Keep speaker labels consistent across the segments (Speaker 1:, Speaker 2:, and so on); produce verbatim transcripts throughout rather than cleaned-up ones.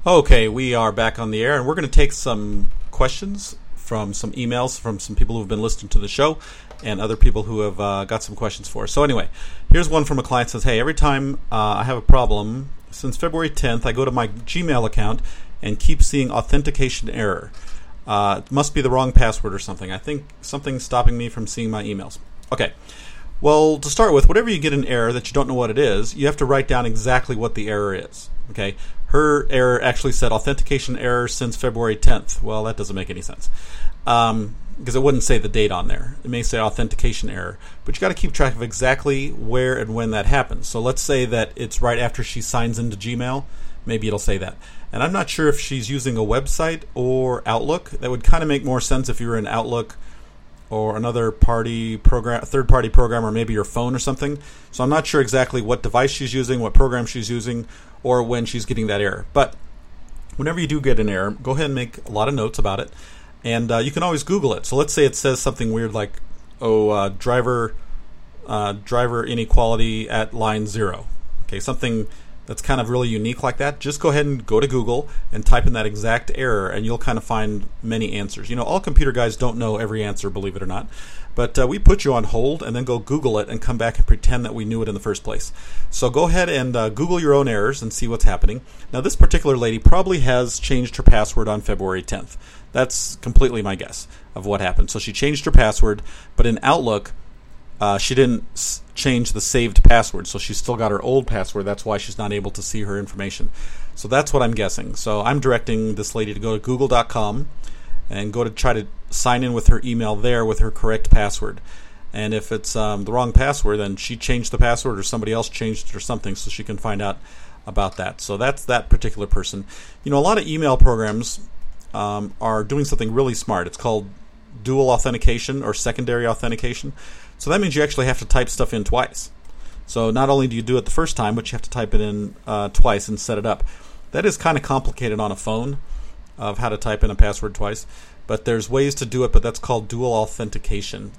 Speaker 1: Okay, we are back on the air, and we're going to take some questions from some emails from some people who have been listening to the show and other people who have uh, got some questions for us. So anyway, here's one from a client that says, hey, every time uh, I have a problem, since February tenth, I go to my Gmail account and keep seeing authentication error. Uh, it must be the wrong password or something. I think something's stopping me from seeing my emails. Okay. Well, to start with, whenever you get an error that you don't know what it is, you have to write down exactly what the error is. Okay, her error actually said authentication error since February tenth. Well, that doesn't make any sense um, because it wouldn't say the date on there. It may say authentication error, but you got to keep track of exactly where and when that happens. So let's say that it's right after she signs into Gmail. Maybe it'll say that. And I'm not sure if she's using a website or Outlook. That would kind of make more sense if you were in Outlook or another party program, third-party program, or maybe your phone or something. So I'm not sure exactly what device she's using, what program she's using, or when she's getting that error. But whenever you do get an error, go ahead and make a lot of notes about it. And uh, you can always Google it. So let's say it says something weird like, oh, uh, driver uh, driver inequality at line zero. Okay, something that's kind of really unique like that. Just go ahead and go to Google and type in that exact error, and you'll kind of find many answers. You know, all computer guys don't know every answer, believe it or not. But uh, we put you on hold and then go Google it and come back and pretend that we knew it in the first place. So go ahead and uh, Google your own errors and see what's happening. Now, this particular lady probably has changed her password on February tenth. That's completely my guess of what happened. So she changed her password, but in Outlook, Uh, she didn't s- change the saved password, so she's still got her old password. That's why she's not able to see her information. So that's what I'm guessing. So I'm directing this lady to go to google dot com and go to try to sign in with her email there with her correct password. And if it's um, the wrong password, then she changed the password or somebody else changed it or something, so she can find out about that. So that's that particular person. You know, a lot of email programs um, are doing something really smart. It's called dual authentication or secondary authentication. So that means you actually have to type stuff in twice. So not only do you do it the first time, but you have to type it in uh, twice and set it up. That is kind of complicated on a phone of how to type in a password twice. But there's ways to do it, but that's called dual authentication.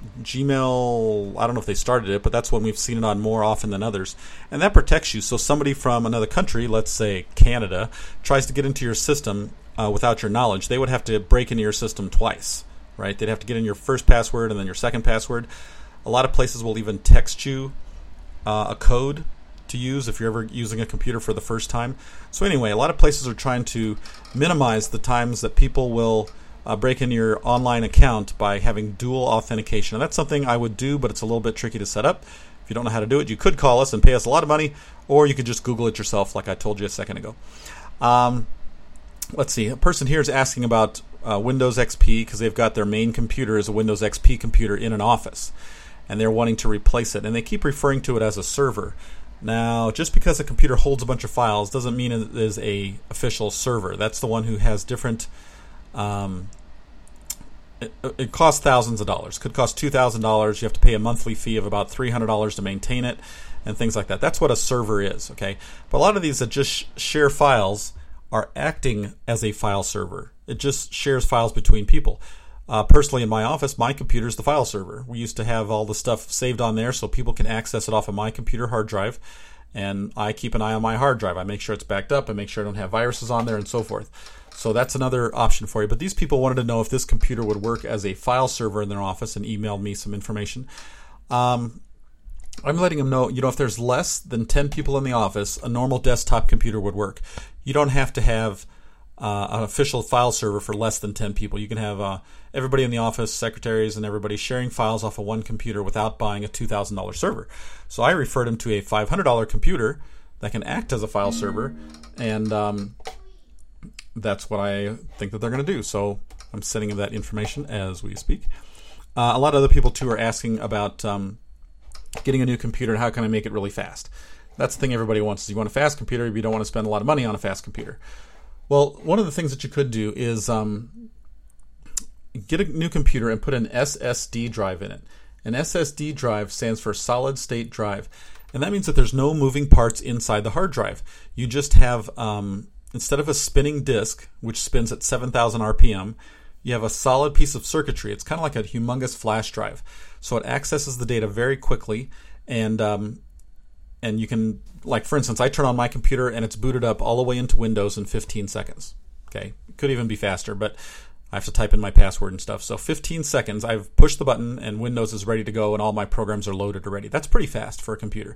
Speaker 1: Gmail, I don't know if they started it, but that's one we've seen it on more often than others. And that protects you. So somebody from another country, let's say Canada, tries to get into your system uh, without your knowledge, they would have to break into your system twice, right? They'd have to get in your first password and then your second password. A lot of places will even text you uh, a code to use if you're ever using a computer for the first time. So anyway, a lot of places are trying to minimize the times that people will uh, break into your online account by having dual authentication. And that's something I would do, but it's a little bit tricky to set up. If you don't know how to do it, you could call us and pay us a lot of money, or you could just Google it yourself like I told you a second ago. Um, let's see. A person here is asking about uh, Windows X P because they've got their main computer as a Windows X P computer in an office, and they're wanting to replace it, and they keep referring to it as a server. Now, just because a computer holds a bunch of files doesn't mean it is a official server. That's the one who has different. Um, it, it costs thousands of dollars. Could cost two thousand dollars. You have to pay a monthly fee of about three hundred dollars to maintain it, and things like that. That's what a server is. Okay, but a lot of these that just share files are acting as a file server. It just shares files between people. Uh, personally, in my office, my computer is the file server. We used to have all the stuff saved on there so people can access it off of my computer hard drive, and I keep an eye on my hard drive. I make sure it's backed up. I make sure I don't have viruses on there and so forth. So that's another option for you. But these people wanted to know if this computer would work as a file server in their office and emailed me some information. Um, I'm letting them know, you know, if there's less than ten people in the office, a normal desktop computer would work. You don't have to have uh, an official file server for less than ten people. You can have uh, everybody in the office, secretaries, and everybody sharing files off of one computer without buying a two thousand dollars server. So I referred them to a five hundred dollars computer that can act as a file server, and um, that's what I think that they're going to do. So I'm sending them that information as we speak. Uh, a lot of other people, too, are asking about um, getting a new computer and how can I make it really fast. That's the thing everybody wants. Is you want a fast computer, but you don't want to spend a lot of money on a fast computer. Well, one of the things that you could do is um, get a new computer and put an S S D drive in it. An S S D drive stands for solid state drive, and that means that there's no moving parts inside the hard drive. You just have, um, instead of a spinning disk, which spins at seven thousand R P M, you have a solid piece of circuitry. It's kind of like a humongous flash drive. So it accesses the data very quickly, and um, and you can, like for instance, I turn on my computer and it's booted up all the way into Windows in fifteen seconds. Okay, it could even be faster, but I have to type in my password and stuff. So fifteen seconds, I've pushed the button and Windows is ready to go and all my programs are loaded already. That's pretty fast for a computer.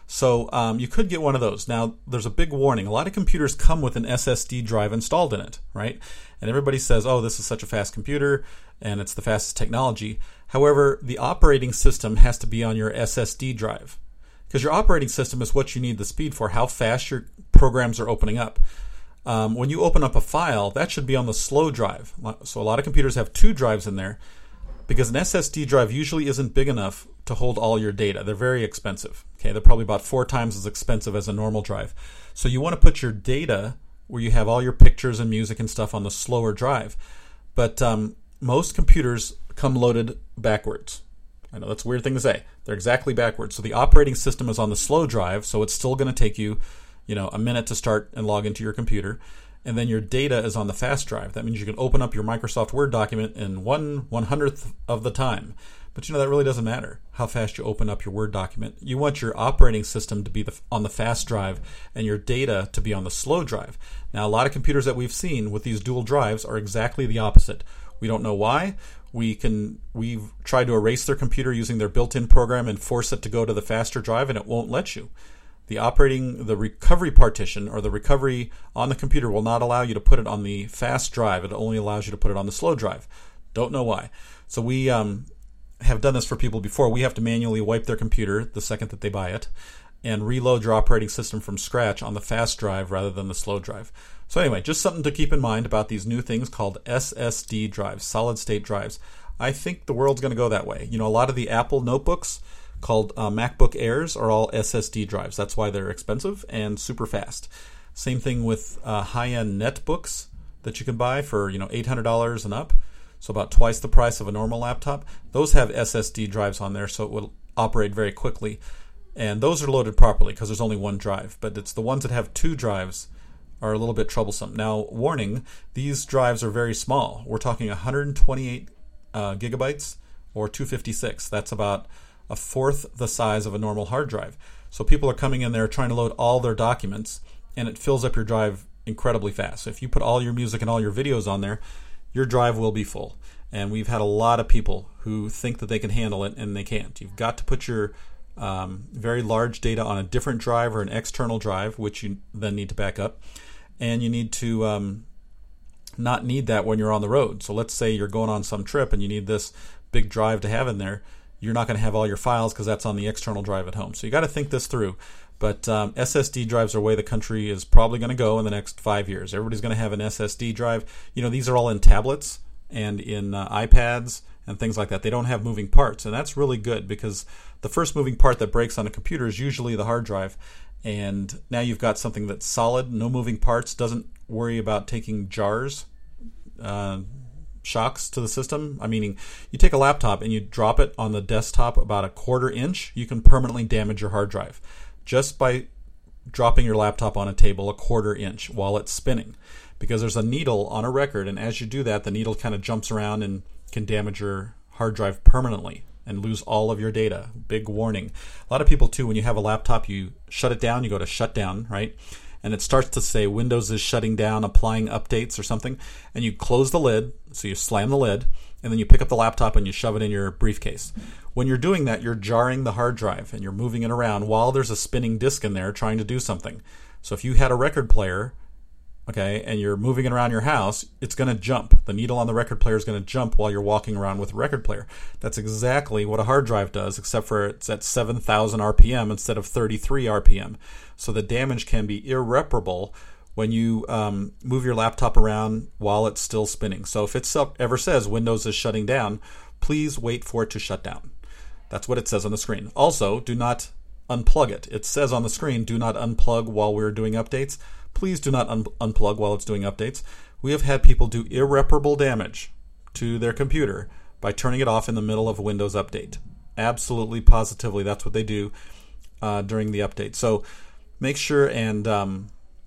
Speaker 1: So um, you could get one of those. Now, there's a big warning. A lot of computers come with an S S D drive installed in it, right? And everybody says, oh, this is such a fast computer and it's the fastest technology. However, the operating system has to be on your S S D drive because your operating system is what you need the speed for, how fast your programs are opening up. Um, when you open up a file, that should be on the slow drive. So a lot of computers have two drives in there because an S S D drive usually isn't big enough to hold all your data. They're very expensive. Okay, they're probably about four times as expensive as a normal drive. So you want to put your data where you have all your pictures and music and stuff on the slower drive. But um, most computers come loaded backwards. I know that's a weird thing to say. They're exactly backwards. So the operating system is on the slow drive, so it's still going to take you, you know, a minute to start and log into your computer. And then your data is on the fast drive. That means you can open up your Microsoft Word document in one one hundredth of the time. But you know, that really doesn't matter how fast you open up your Word document. You want your operating system to be the, on the fast drive and your data to be on the slow drive. Now, a lot of computers that we've seen with these dual drives are exactly the opposite. We don't know why. We can, we've tried to erase their computer using their built-in program and force it to go to the faster drive, and it won't let you. The operating, the recovery partition or the recovery on the computer will not allow you to put it on the fast drive. It only allows you to put it on the slow drive. Don't know why. So we um, have done this for people before. We have to manually wipe their computer the second that they buy it and reload your operating system from scratch on the fast drive rather than the slow drive. So anyway, just something to keep in mind about these new things called S S D drives, solid state drives. I think the world's going to go that way. You know, a lot of the Apple notebooks called uh, MacBook Airs are all S S D drives. That's why they're expensive and super fast. Same thing with uh, high-end netbooks that you can buy for, you know, eight hundred dollars and up, so about twice the price of a normal laptop. Those have S S D drives on there, so it will operate very quickly. And those are loaded properly because there's only one drive. But it's the ones that have two drives are a little bit troublesome. Now, warning, these drives are very small. We're talking one hundred twenty-eight uh, gigabytes or two fifty-six. That's about a fourth the size of a normal hard drive. So people are coming in there trying to load all their documents, and it fills up your drive incredibly fast. So if you put all your music and all your videos on there, your drive will be full. And we've had a lot of people who think that they can handle it, and they can't. You've got to put your um, very large data on a different drive or an external drive, which you then need to back up. And you need to um, not need that when you're on the road. So let's say you're going on some trip and you need this big drive to have in there. You're not going to have all your files because that's on the external drive at home. So you got to think this through. But um, S S D drives are the way the country is probably going to go in the next five years. Everybody's going to have an S S D drive. You know, these are all in tablets and in uh, iPads and things like that. They don't have moving parts, and that's really good because the first moving part that breaks on a computer is usually the hard drive. And now you've got something that's solid, no moving parts, doesn't worry about taking jars, uh, shocks to the system. I mean, you take a laptop and you drop it on the desktop about a quarter inch, you can permanently damage your hard drive just by dropping your laptop on a table a quarter inch while it's spinning, because there's a needle on a record, and as you do that, the needle kind of jumps around and can damage your hard drive permanently and lose all of your data. Big warning. A lot of people too, when you have a laptop, you shut it down, you go to shut down, right? And it starts to say Windows is shutting down, applying updates or something, and you close the lid, so you slam the lid, and then you pick up the laptop and you shove it in your briefcase. When you're doing that, you're jarring the hard drive and you're moving it around while there's a spinning disk in there trying to do something. So if you had a record player, okay, and you're moving it around your house, it's going to jump. The needle on the record player is going to jump while you're walking around with a record player. That's exactly what a hard drive does, except for it's at seven thousand R P M instead of thirty-three R P M. So the damage can be irreparable when you um, move your laptop around while it's still spinning. So if it ever says Windows is shutting down, please wait for it to shut down. That's what it says on the screen. Also, do not unplug it. It says on the screen, do not unplug while we're doing updates. Please do not un- unplug while it's doing updates. We have had people do irreparable damage to their computer by turning it off in the middle of a Windows update. Absolutely, positively, that's what they do uh, during the update. So make sure and um,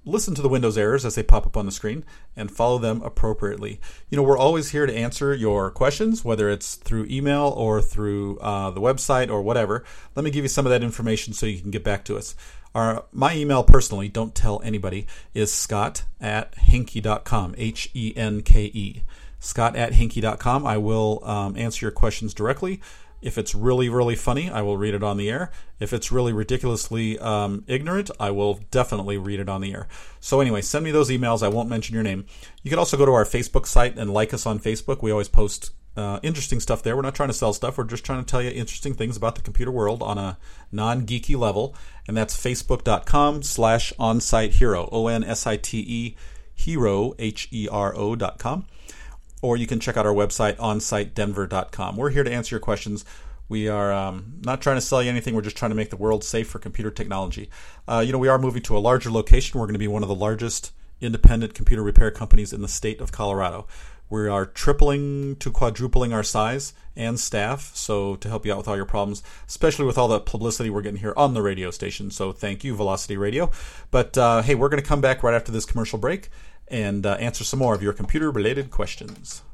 Speaker 1: listen to the Windows errors as they pop up on the screen and follow them appropriately. You know, we're always here to answer your questions, whether it's through email or through uh, the website or whatever. Let me give you some of that information so you can get back to us. Our, my email personally, don't tell anybody, is scott at henke dot com, H E N K E. Scott at henke dot com. I will um, answer your questions directly. If it's really, really funny, I will read it on the air. If it's really ridiculously um, ignorant, I will definitely read it on the air. So anyway, send me those emails. I won't mention your name. You can also go to our Facebook site and like us on Facebook. We always post uh, interesting stuff there. We're not trying to sell stuff. We're just trying to tell you interesting things about the computer world on a non-geeky level. And that's facebook.com slash onsite hero, O N S I T E hero, H E R O dot com. Or you can check out our website, onsite denver dot com. We're here to answer your questions. We are um, not trying to sell you anything. We're just trying to make the world safe for computer technology. Uh, you know, we are moving to a larger location. We're going to be one of the largest independent computer repair companies in the state of Colorado. We are tripling to quadrupling our size and staff, so to help you out with all your problems, especially with all the publicity we're getting here on the radio station. So thank you, Velocity Radio. But uh, hey, we're going to come back right after this commercial break and uh, answer some more of your computer-related questions.